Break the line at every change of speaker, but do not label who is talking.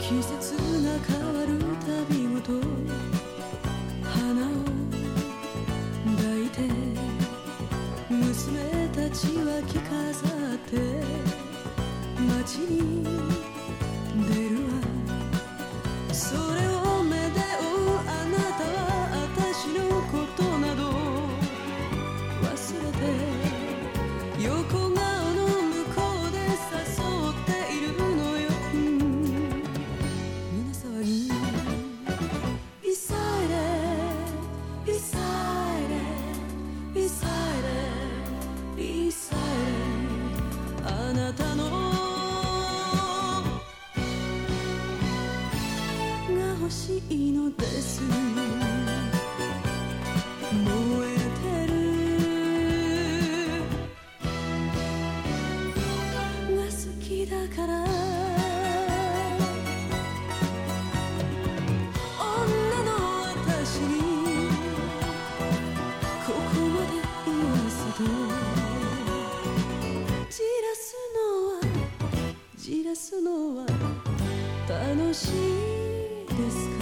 季節が変わるたびごと花を抱いて娘たちは着飾って街に出るわ。それを目で追うあなたは私のことなど忘れて横顔の向こうで誘っているのよ、胸騒ぎ Beside it, beside it, beside it, beside it あなたのが欲しいのです。燃えてるが好きだから女の私にここまで言わせてじらすのは楽しいですか。